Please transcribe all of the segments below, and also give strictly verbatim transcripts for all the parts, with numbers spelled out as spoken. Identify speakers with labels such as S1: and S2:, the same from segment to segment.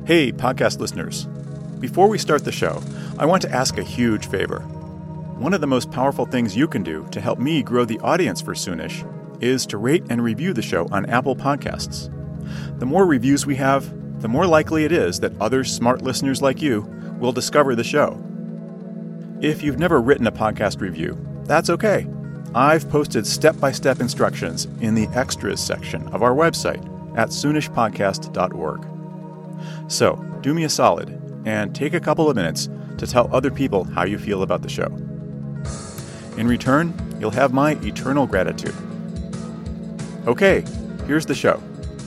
S1: Hey, podcast listeners. Before we start the show, I want to ask a huge favor. One of the most powerful things you can do to help me grow the audience for Soonish is to rate and review the show on Apple Podcasts. The more reviews we have, the more likely it is that other smart listeners like you will discover the show. If you've never written a podcast review, that's okay. I've posted step-by-step instructions in the extras section of our website at soonish podcast dot org. So, do me a solid and take a couple of minutes to tell other people how you feel about the show. In return, you'll have my eternal gratitude. Okay, here's the show.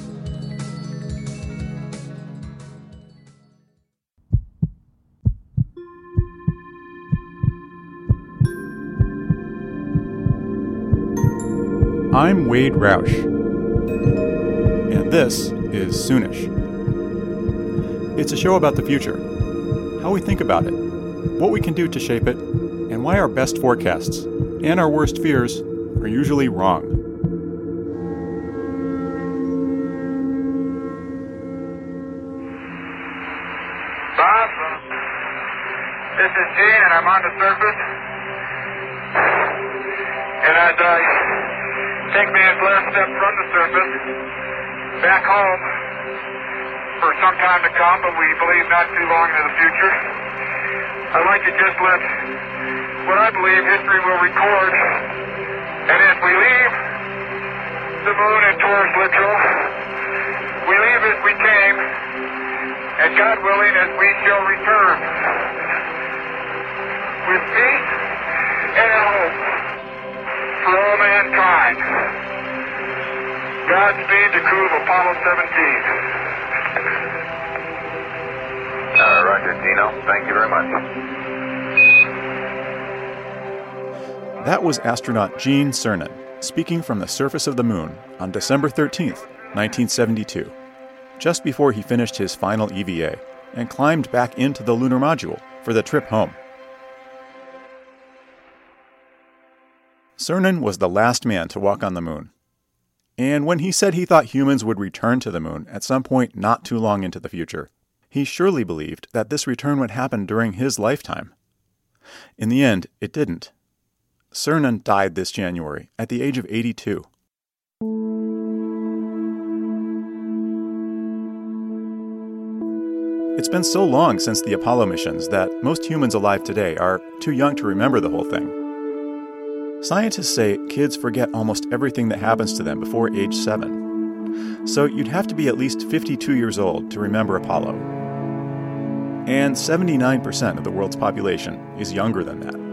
S1: I'm Wade Roush, and this is Soonish. It's a show about the future, how we think about it, what we can do to shape it, and why our best forecasts and our worst fears are usually wrong.
S2: Bob, this is Gene, and I'm on the surface. And as I take man's last step from the surface, back home for some time to come, but we believe not too long into the future, I'd like to just let what I believe history will record. And as we leave the moon in Taurus Littrow, we leave as we came, and God willing, as we shall return, with peace and hope for all mankind. Godspeed the crew of Apollo seventeen. Uh, Roger, Dino. Thank you very
S1: much. That was astronaut Gene Cernan speaking from the surface of the moon on December thirteenth, nineteen seventy-two, just before he finished his final E V A and climbed back into the lunar module for the trip home. Cernan was the last man to walk on the moon. And when he said he thought humans would return to the moon at some point not too long into the future, he surely believed that this return would happen during his lifetime. In the end, it didn't. Cernan died this January at the age of eighty-two. It's been so long since the Apollo missions that most humans alive today are too young to remember the whole thing. Scientists say kids forget almost everything that happens to them before age seven. So you'd have to be at least fifty-two years old to remember Apollo. And seventy-nine percent of the world's population is younger than that.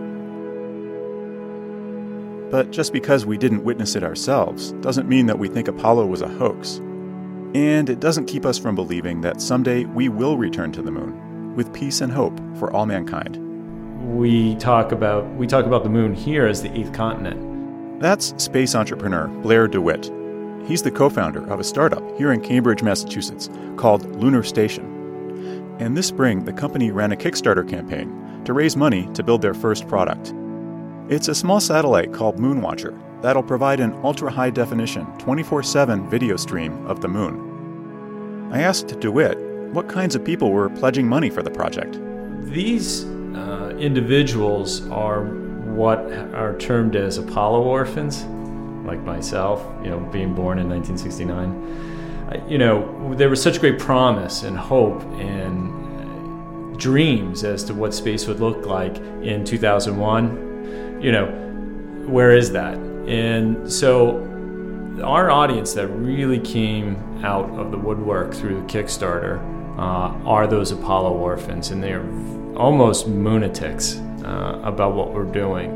S1: But just because we didn't witness it ourselves doesn't mean that we think Apollo was a hoax. And it doesn't keep us from believing that someday we will return to the moon with peace and hope for all mankind.
S3: We talk about we talk about the moon here as the eighth continent.
S1: That's space entrepreneur Blair DeWitt. He's the co-founder of a startup here in Cambridge, Massachusetts called Lunar Station. And this spring, the company ran a Kickstarter campaign to raise money to build their first product. It's a small satellite called Moonwatcher that'll provide an ultra-high-definition twenty-four seven video stream of the moon. I asked DeWitt what kinds of people were pledging money for the project.
S3: These uh, individuals are what are termed as Apollo orphans, like myself, you know, being born in nineteen sixty-nine. Uh, you know, there was such great promise and hope and uh, dreams as to what space would look like in two thousand one. You know, where is that? And so our audience that really came out of the woodwork through the Kickstarter uh, are those Apollo orphans, and they're almost moonatics uh, about what we're doing.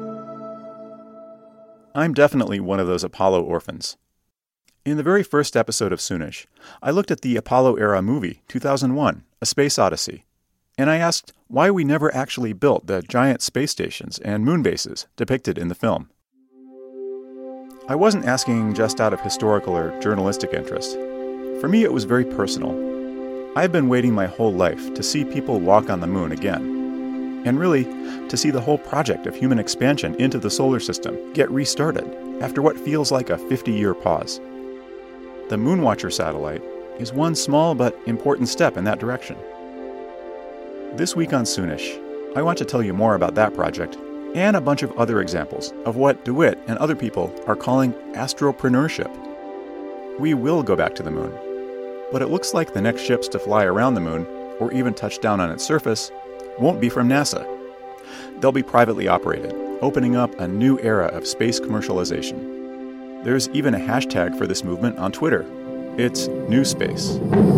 S1: I'm definitely one of those Apollo orphans. In the very first episode of Soonish, I looked at the Apollo-era movie, two thousand one, A Space Odyssey, and I asked why we never actually built the giant space stations and moon bases depicted in the film. I wasn't asking just out of historical or journalistic interest. For me, it was very personal. I've been waiting my whole life to see people walk on the moon again, and really, to see the whole project of human expansion into the solar system get restarted after what feels like a fifty-year pause. The Moonwatcher satellite is one small but important step in that direction. This week on Soonish, I want to tell you more about that project and a bunch of other examples of what DeWitt and other people are calling astropreneurship. We will go back to the moon, but it looks like the next ships to fly around the moon, or even touch down on its surface, won't be from NASA. They'll be privately operated, opening up a new era of space commercialization. There's even a hashtag for this movement on Twitter. It's New Space.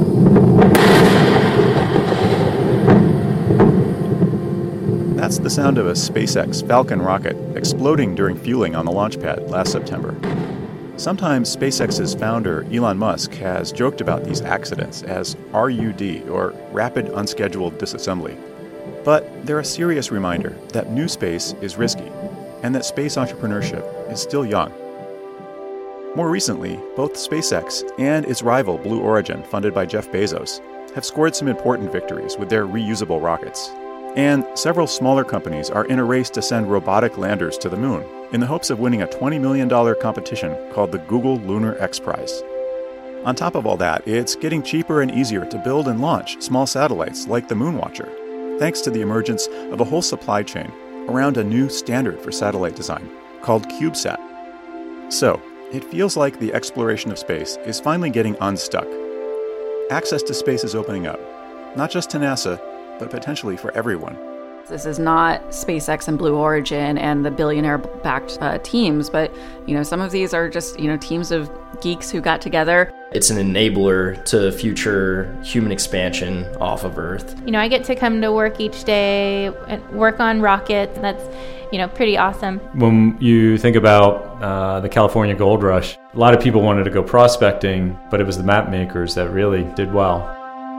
S1: That's the sound of a SpaceX Falcon rocket exploding during fueling on the launch pad last September. Sometimes SpaceX's founder, Elon Musk, has joked about these accidents as R U D, or Rapid Unscheduled Disassembly. But they're a serious reminder that new space is risky, and that space entrepreneurship is still young. More recently, both SpaceX and its rival Blue Origin, funded by Jeff Bezos, have scored some important victories with their reusable rockets. And several smaller companies are in a race to send robotic landers to the moon in the hopes of winning a twenty million dollars competition called the Google Lunar X Prize. On top of all that, it's getting cheaper and easier to build and launch small satellites like the Moonwatcher, thanks to the emergence of a whole supply chain around a new standard for satellite design called CubeSat. So, it feels like the exploration of space is finally getting unstuck. Access to space is opening up, not just to NASA, but potentially for everyone.
S4: This is not SpaceX and Blue Origin and the billionaire-backed uh, teams, but you know, some of these are just you know teams of geeks who got together.
S5: It's an enabler to future human expansion off of Earth.
S6: You know, I get to come to work each day and work on rockets, and that's you know pretty awesome.
S3: When you think about uh, the California gold rush, a lot of people wanted to go prospecting, but it was the map makers that really did well.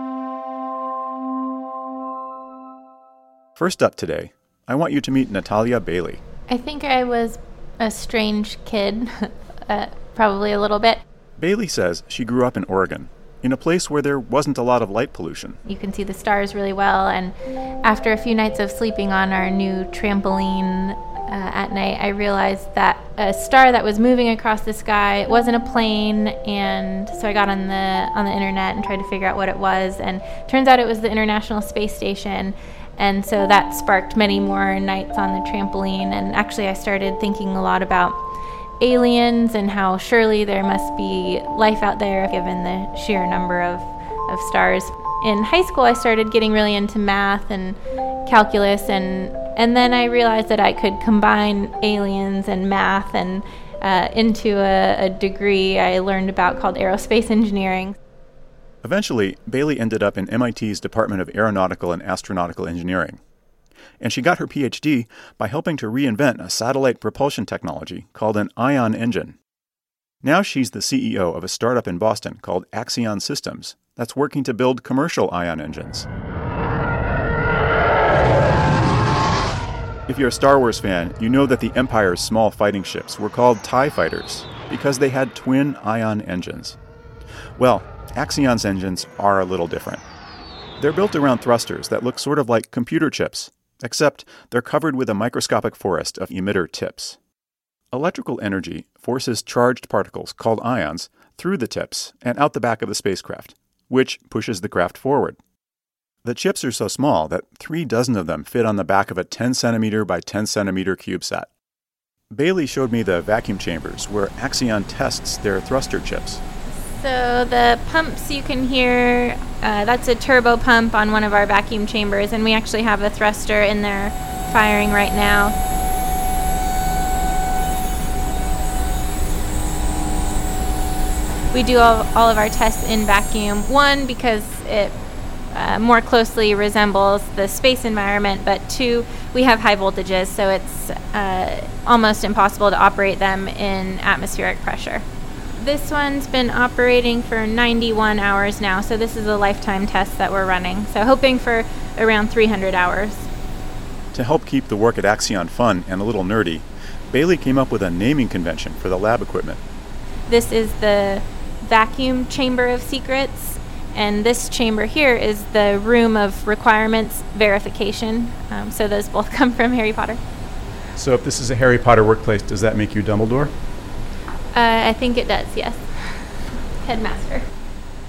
S1: First up today, I want you to meet Natalia Bailey.
S6: I think I was a strange kid, uh, probably a little bit.
S1: Bailey says she grew up in Oregon, in a place where there wasn't a lot of light pollution.
S6: You can see the stars really well, and after a few nights of sleeping on our new trampoline uh, at night, I realized that a star that was moving across the sky, it wasn't a plane, and so I got on the on the internet and tried to figure out what it was, and turns out it was the International Space Station. And so that sparked many more nights on the trampoline. And actually, I started thinking a lot about aliens and how surely there must be life out there given the sheer number of, of stars. In high school, I started getting really into math and calculus. And, and then I realized that I could combine aliens and math and uh, into a, a degree I learned about called aerospace engineering.
S1: Eventually, Bailey ended up in M I T's Department of Aeronautical and Astronautical Engineering. And she got her P H D by helping to reinvent a satellite propulsion technology called an ion engine. Now she's the C E O of a startup in Boston called Axion Systems that's working to build commercial ion engines. If you're a Star Wars fan, you know that the Empire's small fighting ships were called TIE Fighters because they had twin ion engines. Well, Axion's engines are a little different. They're built around thrusters that look sort of like computer chips, except they're covered with a microscopic forest of emitter tips. Electrical energy forces charged particles, called ions, through the tips and out the back of the spacecraft, which pushes the craft forward. The chips are so small that three dozen of them fit on the back of a ten centimeter by ten centimeter CubeSat. Bailey showed me the vacuum chambers where Axion tests their thruster chips.
S6: So the pumps you can hear, uh, that's a turbo pump on one of our vacuum chambers, and we actually have a thruster in there firing right now. We do all, all of our tests in vacuum, one, because it uh, more closely resembles the space environment, but two, we have high voltages, so it's uh, almost impossible to operate them in atmospheric pressure. This one's been operating for ninety-one hours now, so this is a lifetime test that we're running. So hoping for around three hundred hours.
S1: To help keep the work at Axion fun and a little nerdy, Bailey came up with a naming convention for the lab equipment.
S6: This is the vacuum chamber of secrets, and this chamber here is the room of requirements verification. Um, so those both come from Harry Potter.
S1: So if this is a Harry Potter workplace, does that make you Dumbledore?
S6: Uh, I think it does, yes. Headmaster.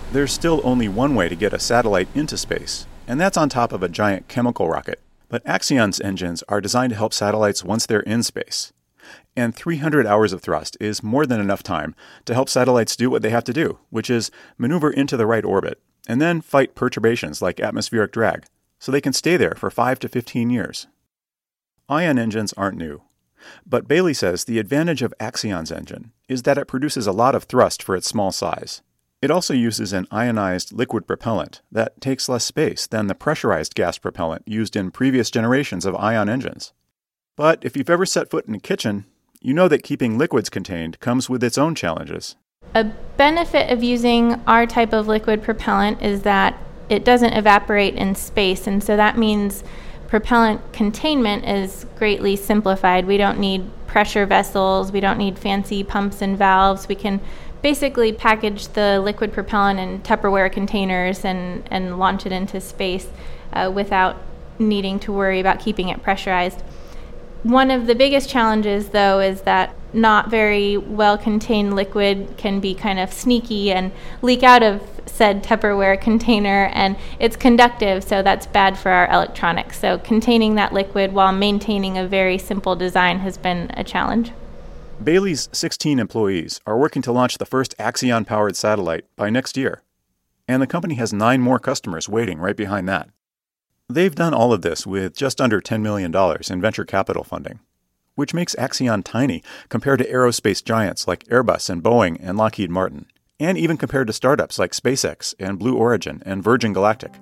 S1: There's still only one way to get a satellite into space, and that's on top of a giant chemical rocket. But Axion's engines are designed to help satellites once they're in space. And three hundred hours of thrust is more than enough time to help satellites do what they have to do, which is maneuver into the right orbit, and then fight perturbations like atmospheric drag, so they can stay there for five to fifteen years. Ion engines aren't new. But Bailey says the advantage of Axion's engine is that it produces a lot of thrust for its small size. It also uses an ionized liquid propellant that takes less space than the pressurized gas propellant used in previous generations of ion engines. But if you've ever set foot in a kitchen, you know that keeping liquids contained comes with its own challenges.
S6: A benefit of using our type of liquid propellant is that it doesn't evaporate in space, and so that means propellant containment is greatly simplified. We don't need pressure vessels, we don't need fancy pumps and valves. We can basically package the liquid propellant in Tupperware containers and, and launch it into space uh, without needing to worry about keeping it pressurized. One of the biggest challenges, though, is that not very well-contained liquid can be kind of sneaky and leak out of said Tupperware container, and it's conductive, so that's bad for our electronics. So containing that liquid while maintaining a very simple design has been a challenge.
S1: Bailey's sixteen employees are working to launch the first Axion-powered satellite by next year, and the company has nine more customers waiting right behind that. They've done all of this with just under ten million dollars in venture capital funding, which makes Axion tiny compared to aerospace giants like Airbus and Boeing and Lockheed Martin, and even compared to startups like SpaceX and Blue Origin and Virgin Galactic.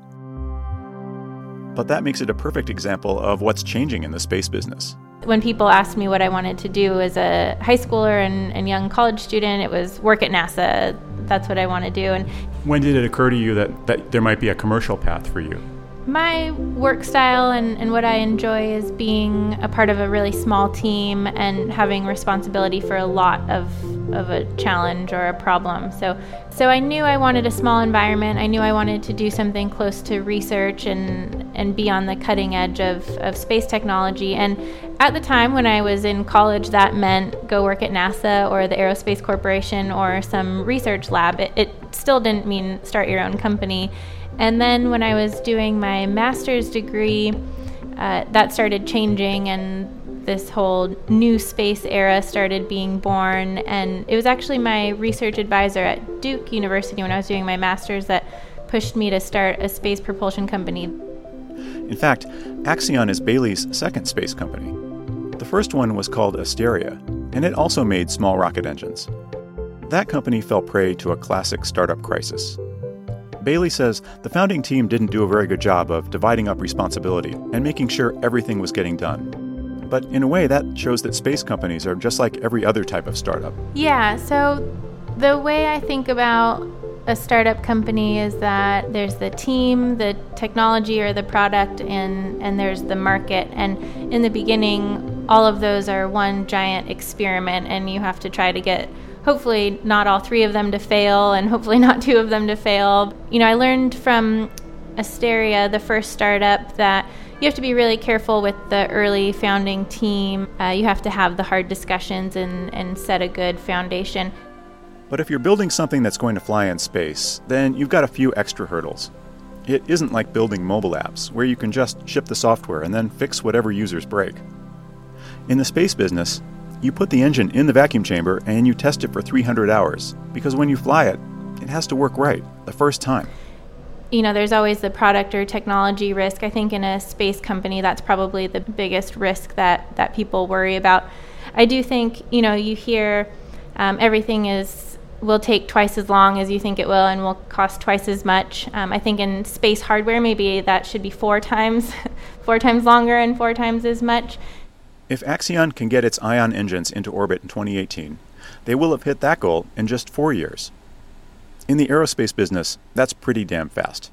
S1: But that makes it a perfect example of what's changing in the space business.
S6: When people asked me what I wanted to do as a high schooler and, and young college student, it was work at NASA. That's what I want to do. And
S1: when did it occur to you that, that there might be a commercial path for you?
S6: My work style and, and what I enjoy is being a part of a really small team and having responsibility for a lot of, of a challenge or a problem. So, so I knew I wanted a small environment. I knew I wanted to do something close to research and, and be on the cutting edge of, of space technology. And at the time when I was in college, that meant go work at NASA or the Aerospace Corporation or some research lab. It, it still didn't mean start your own company. And then when I was doing my master's degree, uh, that started changing and this whole new space era started being born. And it was actually my research advisor at Duke University when I was doing my master's that pushed me to start a space propulsion company.
S1: In fact, Axion is Bailey's second space company. The first one was called Asteria, and it also made small rocket engines. That company fell prey to a classic startup crisis. Bailey says the founding team didn't do a very good job of dividing up responsibility and making sure everything was getting done. But in a way, that shows that space companies are just like every other type of startup.
S6: Yeah, so the way I think about a startup company is that there's the team, the technology or the product, and, and there's the market. And in the beginning, all of those are one giant experiment, and you have to try to get hopefully not all three of them to fail and hopefully not two of them to fail. You know, I learned from Asteria, the first startup, that you have to be really careful with the early founding team. Uh, you have to have the hard discussions and, and set a good foundation.
S1: But if you're building something that's going to fly in space, then you've got a few extra hurdles. It isn't like building mobile apps, where you can just ship the software and then fix whatever users break. In the space business, you put the engine in the vacuum chamber and you test it for three hundred hours, because when you fly it, it has to work right the first time.
S6: You know, there's always the product or technology risk. I think in a space company, that's probably the biggest risk that, that people worry about. I do think, you know, you hear um, everything is will take twice as long as you think it will and will cost twice as much. Um, I think in space hardware, maybe that should be four times, four times longer and four times as much.
S1: If Axion can get its Ion engines into orbit in twenty eighteen, they will have hit that goal in just four years. In the aerospace business, that's pretty damn fast.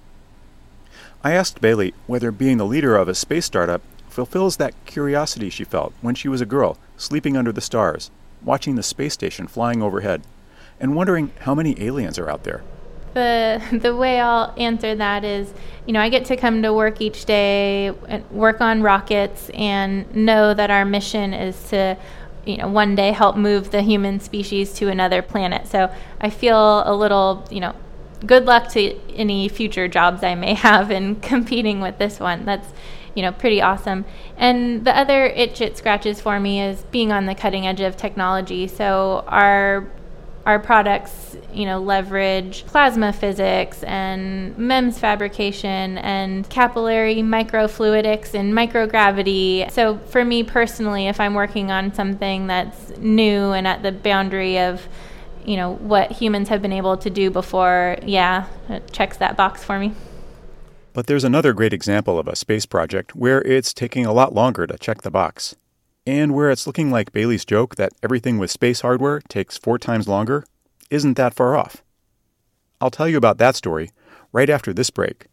S1: I asked Bailey whether being the leader of a space startup fulfills that curiosity she felt when she was a girl, sleeping under the stars, watching the space station flying overhead, and wondering how many aliens are out there.
S6: The the way I'll answer that is, you know, I get to come to work each day and work on rockets and know that our mission is to, you know, one day help move the human species to another planet. So I feel a little, you know, good luck to any future jobs I may have in competing with this one. That's, you know, pretty awesome. And the other itch it scratches for me is being on the cutting edge of technology. So our our products, you know, leverage plasma physics and MEMS fabrication and capillary microfluidics and microgravity. So for me personally, if I'm working on something that's new and at the boundary of, you know, what humans have been able to do before, yeah, it checks that box for me.
S1: But there's another great example of a space project where it's taking a lot longer to check the box. And where it's looking like Bailey's joke that everything with space hardware takes four times longer isn't that far off. I'll tell you about that story right after this break.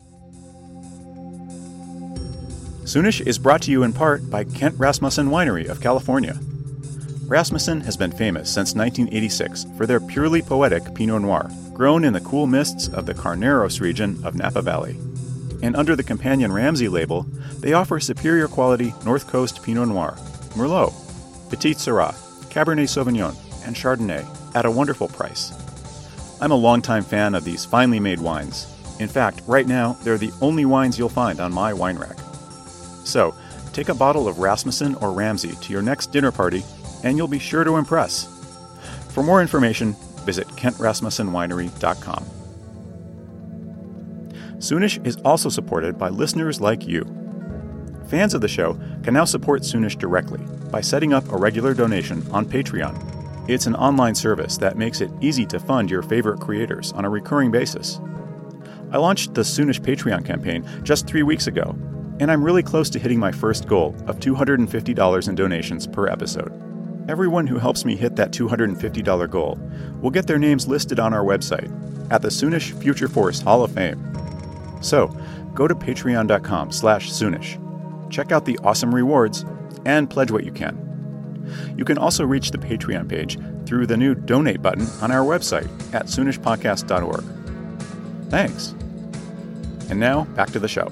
S1: Soonish is brought to you in part by Kent Rasmussen Winery of California. Rasmussen has been famous since nineteen eighty-six for their purely poetic Pinot Noir, grown in the cool mists of the Carneros region of Napa Valley. And under the companion Ramsey label, they offer superior quality North Coast Pinot Noir, Merlot, Petit Syrah, Cabernet Sauvignon, and Chardonnay at a wonderful price. I'm a longtime fan of these finely made wines. In fact, right now, they're the only wines you'll find on my wine rack. So, take a bottle of Rasmussen or Ramsey to your next dinner party, and you'll be sure to impress. For more information, visit kent rasmussen winery dot com. Soonish is also supported by listeners like you. Fans of the show can now support Soonish directly by setting up a regular donation on Patreon. It's an online service that makes it easy to fund your favorite creators on a recurring basis. I launched the Soonish Patreon campaign just three weeks ago, and I'm really close to hitting my first goal of two hundred fifty dollars in donations per episode. Everyone who helps me hit that two hundred fifty dollars goal will get their names listed on our website at the Soonish Future Force Hall of Fame. So, go to patreon.com slash Soonish. Check out the awesome rewards and pledge what you can. You can also reach the Patreon page through the new donate button on our website at soonish podcast dot org. Thanks. And now, back to the show.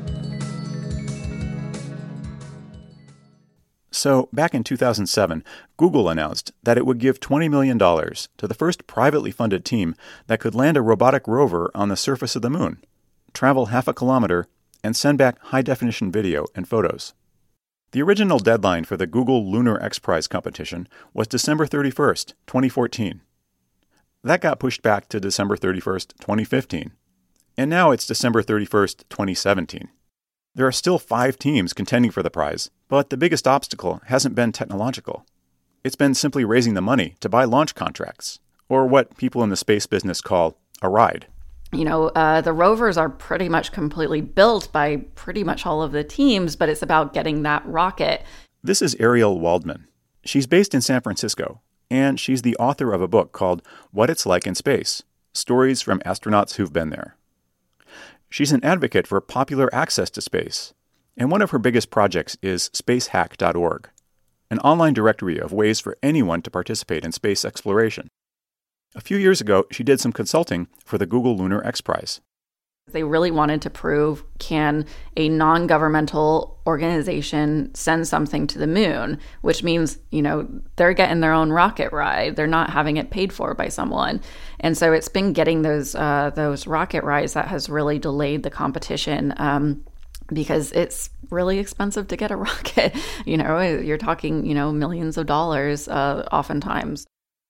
S1: So, back in two thousand seven, Google announced that it would give twenty million dollars to the first privately funded team that could land a robotic rover on the surface of the moon, travel half a kilometer, and send back high-definition video and photos. The original deadline for the Google Lunar X Prize competition was December thirty-first, twenty fourteen. That got pushed back to December thirty-first, twenty fifteen. And now it's December thirty-first, twenty seventeen. There are still five teams contending for the prize, but the biggest obstacle hasn't been technological. It's been simply raising the money to buy launch contracts, or what people in the space business call a ride.
S4: You know, uh, the rovers are pretty much completely built by pretty much all of the teams, but it's about getting that rocket.
S1: This is Ariel Waldman. She's based in San Francisco, and she's the author of a book called What It's Like in Space, Stories from Astronauts Who've Been There. She's an advocate for popular access to space, and one of her biggest projects is space hack dot org, an online directory of ways for anyone to participate in space exploration. A few years ago, she did some consulting for the Google Lunar X Prize.
S4: They really wanted to prove, can a non-governmental organization send something to the moon, which means, you know, they're getting their own rocket ride. They're not having it paid for by someone. And so it's been getting those uh, those rocket rides that has really delayed the competition um, because it's really expensive to get a rocket. You know, you're talking, you know, millions of dollars uh, oftentimes.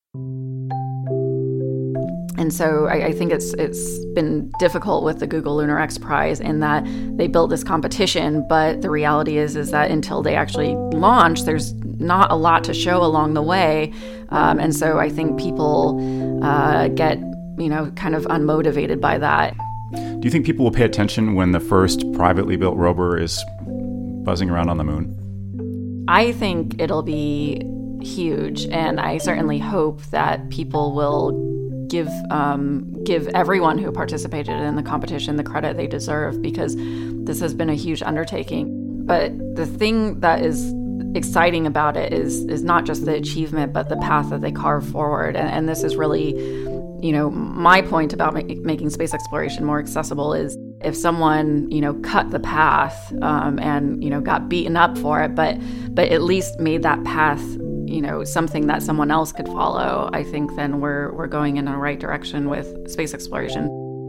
S4: And so I, I think it's it's been difficult with the Google Lunar X Prize in that they built this competition, but the reality is is that until they actually launch, there's not a lot to show along the way. Um, and so I think people uh, get, you know, kind of unmotivated by that.
S1: Do you think people will pay attention when the first privately built rover is buzzing around on the moon?
S4: I think it'll be huge, and I certainly hope that people will give um, give everyone who participated in the competition the credit they deserve, because this has been a huge undertaking. But the thing that is exciting about it is is not just the achievement, but the path that they carve forward. And, and this is really, you know, my point about ma- making space exploration more accessible is if someone, you know, cut the path um, and, you know, got beaten up for it, but but at least made that path you know, something that someone else could follow, I think then we're we're going in the right direction with space exploration.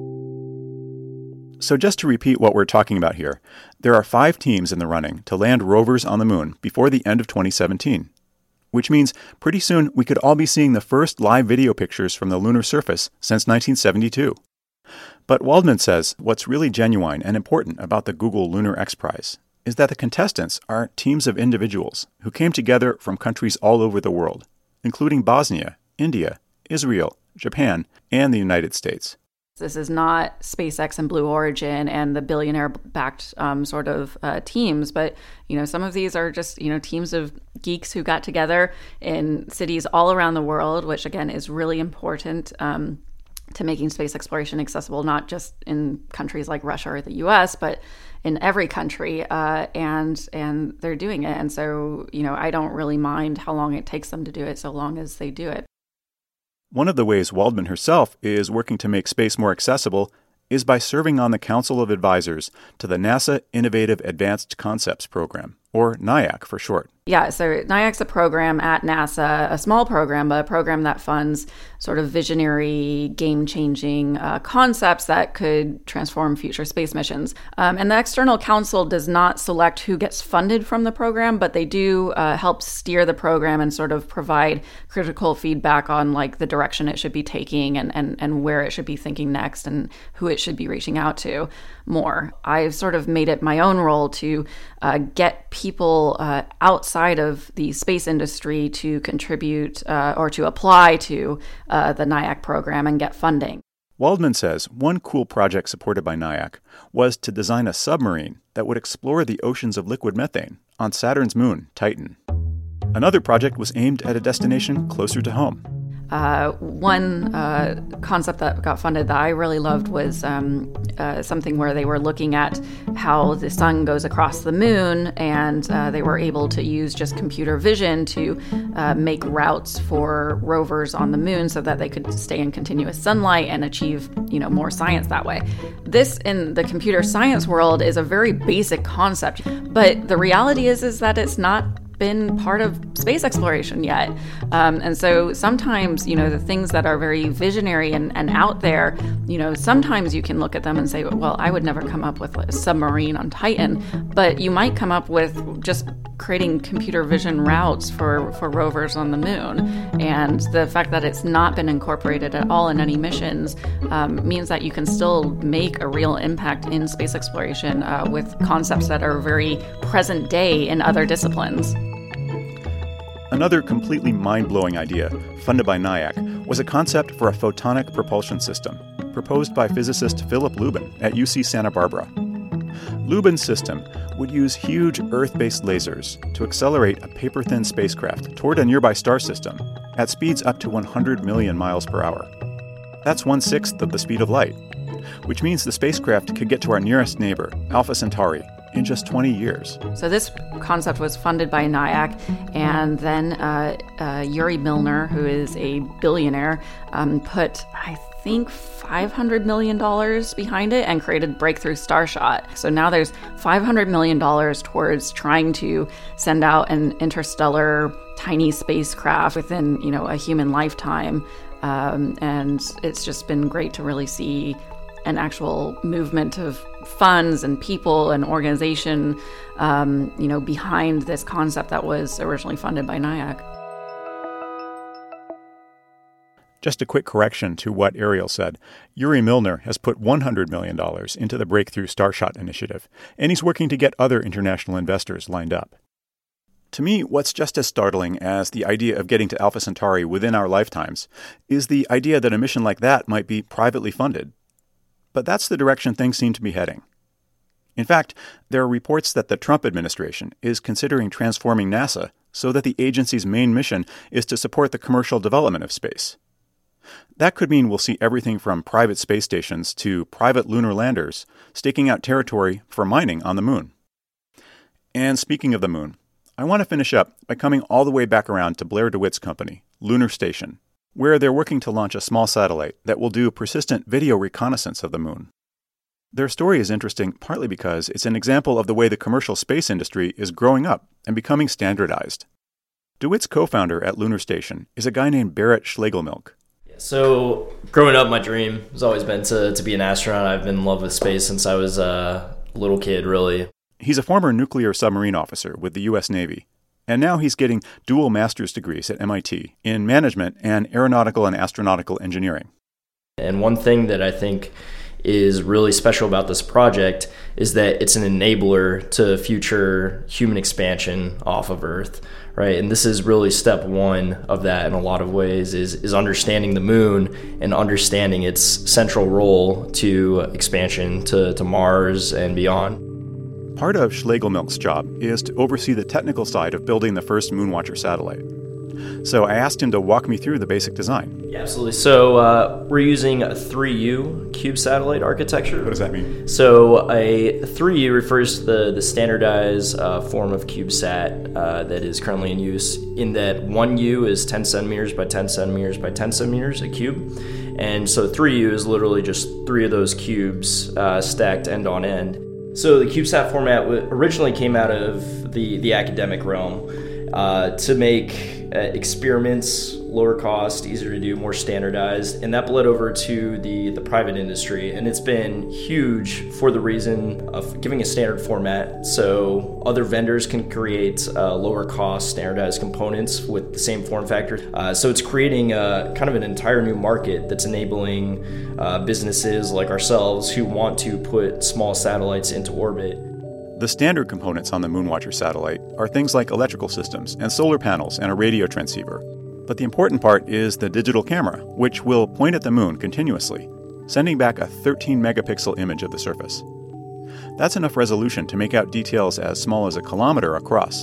S1: So just to repeat what we're talking about here, there are five teams in the running to land rovers on the moon before the end of twenty seventeen, which means pretty soon we could all be seeing the first live video pictures from the lunar surface since nineteen seventy-two. But Waldman says what's really genuine and important about the Google Lunar X Prize is that the contestants are teams of individuals who came together from countries all over the world, including Bosnia, India, Israel, Japan, and the United States.
S4: This is not SpaceX and Blue Origin and the billionaire-backed um, sort of uh, teams, but you know, some of these are just you know teams of geeks who got together in cities all around the world, which again is really important um, to making space exploration accessible, not just in countries like Russia or the U S, but in every country. Uh, and and they're doing it, and so you know, I don't really mind how long it takes them to do it, so long as they do it.
S1: One of the ways Waldman herself is working to make space more accessible is by serving on the Council of Advisors to the NASA Innovative Advanced Concepts Program, or NIAC for short.
S4: Yeah, so NIAC's a program at NASA, a small program, but a program that funds sort of visionary, game-changing uh, concepts that could transform future space missions. Um, and the External Council does not select who gets funded from the program, but they do uh, help steer the program and sort of provide critical feedback on like the direction it should be taking and, and, and where it should be thinking next and who it should be reaching out to more. I've sort of made it my own role to uh, get people uh, outside of the space industry to contribute uh, or to apply to uh, the NIAC program and get funding.
S1: Waldman says one cool project supported by NIAC was to design a submarine that would explore the oceans of liquid methane on Saturn's moon, Titan. Another project was aimed at a destination closer to home.
S4: Uh, one uh, concept that got funded that I really loved was um, uh, something where they were looking at how the sun goes across the moon, and uh, they were able to use just computer vision to uh, make routes for rovers on the moon so that they could stay in continuous sunlight and achieve, you know, more science that way. This, in the computer science world, is a very basic concept, but the reality is is that it's not been part of space exploration yet. Um, and so sometimes, you know, the things that are very visionary and, and out there, you know, sometimes you can look at them and say, well, I would never come up with a submarine on Titan, but you might come up with just creating computer vision routes for, for rovers on the moon. And the fact that it's not been incorporated at all in any missions um, means that you can still make a real impact in space exploration uh, with concepts that are very present day in other disciplines.
S1: Another completely mind-blowing idea, funded by NIAC, was a concept for a photonic propulsion system, proposed by physicist Philip Lubin at U C Santa Barbara. Lubin's system would use huge Earth-based lasers to accelerate a paper-thin spacecraft toward a nearby star system at speeds up to one hundred million miles per hour. That's one-sixth of the speed of light, which means the spacecraft could get to our nearest neighbor, Alpha Centauri, in just twenty years.
S4: So this concept was funded by NIAC, and then uh, uh, Yuri Milner, who is a billionaire, um, put, I think, five hundred million dollars behind it and created Breakthrough Starshot. So now there's five hundred million dollars towards trying to send out an interstellar tiny spacecraft within, you know, a human lifetime. Um, and it's just been great to really see an actual movement of funds and people and organization, um, you know, behind this concept that was originally funded by NIAC.
S1: Just a quick correction to what Ariel said. Yuri Milner has put one hundred million dollars into the Breakthrough Starshot initiative, and he's working to get other international investors lined up. To me, what's just as startling as the idea of getting to Alpha Centauri within our lifetimes is the idea that a mission like that might be privately funded. But that's the direction things seem to be heading. In fact, there are reports that the Trump administration is considering transforming NASA so that the agency's main mission is to support the commercial development of space. That could mean we'll see everything from private space stations to private lunar landers staking out territory for mining on the moon. And speaking of the moon, I want to finish up by coming all the way back around to Blair DeWitt's company, Lunar Station, where they're working to launch a small satellite that will do persistent video reconnaissance of the moon. Their story is interesting partly because it's an example of the way the commercial space industry is growing up and becoming standardized. DeWitt's co-founder at Lunar Station is a guy named Barrett Schlegelmilch.
S5: So growing up, my dream has always been to, to be an astronaut. I've been in love with space since I was a little kid, really.
S1: He's a former nuclear submarine officer with the U S Navy, and now he's getting dual master's degrees at M I T in management and aeronautical and astronautical engineering.
S5: And one thing that I think is really special about this project is that it's an enabler to future human expansion off of Earth, right? And this is really step one of that in a lot of ways, is, is understanding the moon and understanding its central role to expansion to, to Mars and beyond.
S1: Part of Schlegelmilch's job is to oversee the technical side of building the first Moonwatcher satellite. So I asked him to walk me through the basic design.
S5: Yeah, absolutely. So uh, we're using a three U cube satellite architecture.
S1: What does that mean?
S5: So a three U refers to the, the standardized uh, form of CubeSat uh, that is currently in use, in that one U is ten centimeters by ten centimeters by ten centimeters, a cube. And so three U is literally just three of those cubes uh, stacked end on end. So the CubeSat format w- originally came out of the, the academic realm uh, to make uh, experiments lower cost, easier to do, more standardized, and that bled over to the, the private industry. And it's been huge for the reason of giving a standard format so other vendors can create uh, lower cost, standardized components with the same form factor. Uh, so it's creating a, kind of an entire new market that's enabling uh, businesses like ourselves who want to put small satellites into orbit.
S1: The standard components on the Moonwatcher satellite are things like electrical systems and solar panels and a radio transceiver. But the important part is the digital camera, which will point at the moon continuously, sending back a thirteen megapixel image of the surface. That's enough resolution to make out details as small as a kilometer across.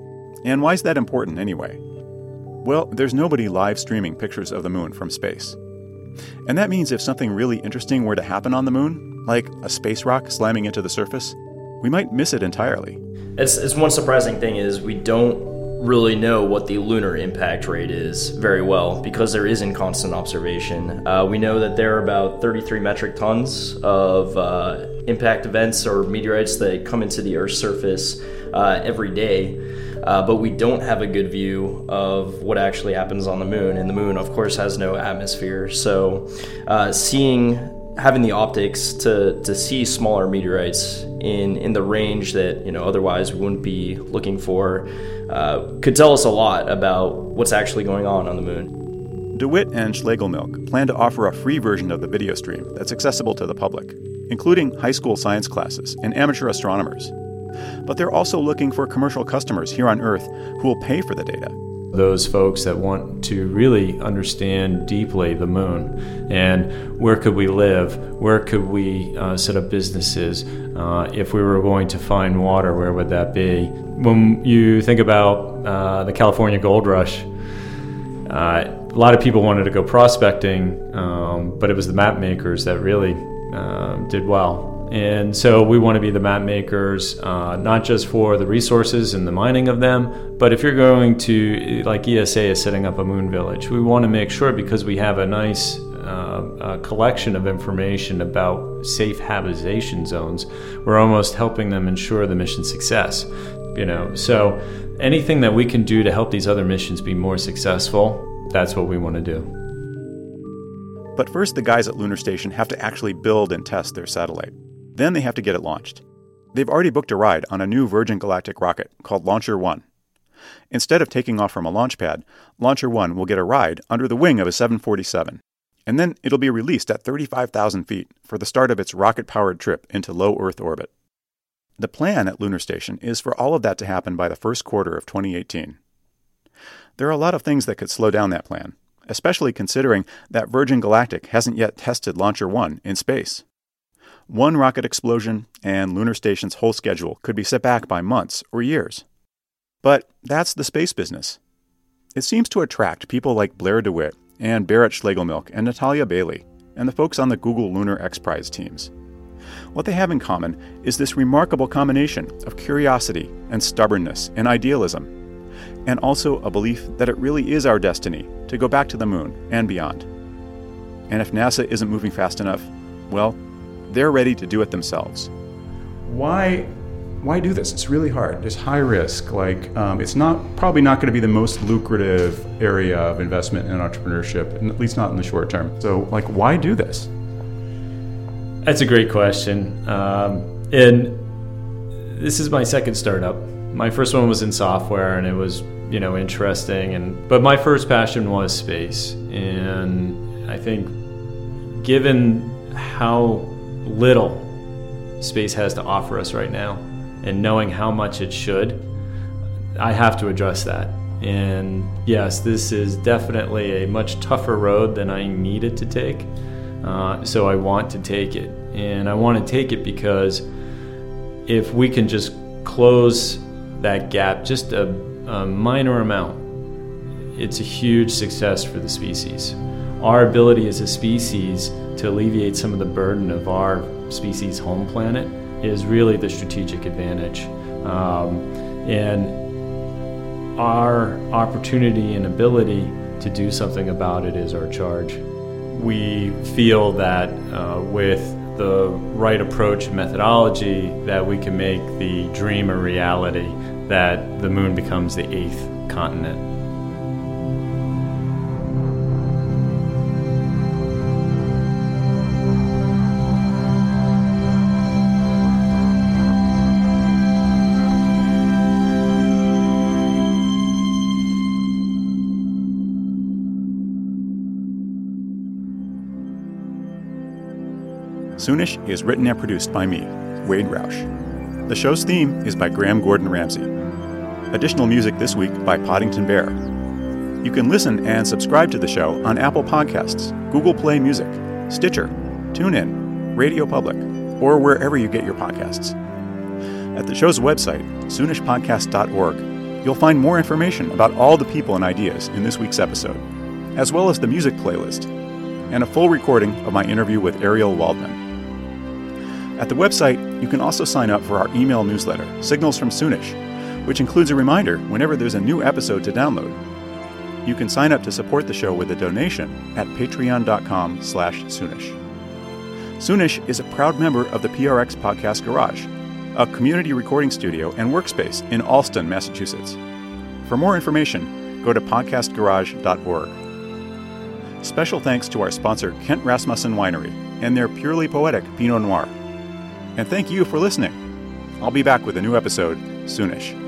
S1: And why is that important anyway? Well, there's nobody live streaming pictures of the moon from space. And that means if something really interesting were to happen on the moon, like a space rock slamming into the surface, we might miss it entirely.
S5: It's, it's one surprising thing is we don't really know what the lunar impact rate is very well because there isn't constant observation. Uh, we know that there are about thirty-three metric tons of uh, impact events or meteorites that come into the Earth's surface uh, every day, uh, but we don't have a good view of what actually happens on the moon. And the moon, of course, has no atmosphere. So uh, seeing having the optics to, to see smaller meteorites in, in the range that, you know, otherwise we wouldn't be looking for uh, could tell us a lot about what's actually going on on the moon.
S1: DeWitt and Schlegelmilch plan to offer a free version of the video stream that's accessible to the public, including high school science classes and amateur astronomers. But they're also looking for commercial customers here on Earth who will pay for the data.
S3: Those folks that want to really understand deeply the moon and where could we live, where could we uh, set up businesses, uh, if we were going to find water, where would that be? When you think about uh, the California gold rush, uh, a lot of people wanted to go prospecting, um, but it was the map makers that really uh, did well. And so we want to be the map makers, uh, not just for the resources and the mining of them, but if you're going to, like E S A is setting up a moon village, we want to make sure, because we have a nice uh, uh, collection of information about safe habitation zones, we're almost helping them ensure the mission success. You know, so anything that we can do to help these other missions be more successful, that's what we want to do.
S1: But first, the guys at Lunar Station have to actually build and test their satellite. Then they have to get it launched. They've already booked a ride on a new Virgin Galactic rocket called Launcher One. Instead of taking off from a launch pad, Launcher One will get a ride under the wing of a seven forty-seven, and then it'll be released at thirty-five thousand feet for the start of its rocket-powered trip into low Earth orbit. The plan at Lunar Station is for all of that to happen by the first quarter of twenty eighteen. There are a lot of things that could slow down that plan, especially considering that Virgin Galactic hasn't yet tested Launcher One in space. One rocket explosion, and Lunar Station's whole schedule could be set back by months or years. But that's the space business. It seems to attract people like Blair DeWitt and Barrett Schlegelmilch and Natalia Bailey and the folks on the Google Lunar X Prize teams. What they have in common is this remarkable combination of curiosity and stubbornness and idealism, and also a belief that it really is our destiny to go back to the moon and beyond. And if NASA isn't moving fast enough, well, they're ready to do it themselves.
S3: Why
S1: why do this? It's really hard. It's high risk. Like, um, it's not probably not going to be the most lucrative area of investment in entrepreneurship, at least not in the short term. So, like, why do this?
S3: That's a great question. Um, and this is my second startup. My first one was in software, and it was, you know, interesting. And but my first passion was space, and I think, given how little space has to offer us right now, and knowing how much it should, I have to address that. And yes, this is definitely a much tougher road than I needed to take. Uh, so I want to take it. And I want to take it because if we can just close that gap, just a, a minor amount, it's a huge success for the species. Our ability as a species to alleviate some of the burden of our species' home planet is really the strategic advantage. Um, and our opportunity and ability to do something about it is our charge. We feel that uh, with the right approach and methodology that we can make the dream a reality, that the moon becomes the eighth continent.
S1: Soonish is written and produced by me, Wade Roush. The show's theme is by Graham Gordon Ramsay. Additional music this week by Poddington Bear. You can listen and subscribe to the show on Apple Podcasts, Google Play Music, Stitcher, TuneIn, Radio Public, or wherever you get your podcasts. At the show's website, soonish podcast dot org, you'll find more information about all the people and ideas in this week's episode, as well as the music playlist, and a full recording of my interview with Ariel Waldman. At the website, you can also sign up for our email newsletter, Signals from Soonish, which includes a reminder whenever there's a new episode to download. You can sign up to support the show with a donation at patreon.com slash Soonish. Soonish is a proud member of the P R X Podcast Garage, a community recording studio and workspace in Allston, Massachusetts. For more information, go to podcast garage dot org. Special thanks to our sponsor, Kent Rasmussen Winery, and their purely poetic Pinot Noir. And thank you for listening. I'll be back with a new episode soonish.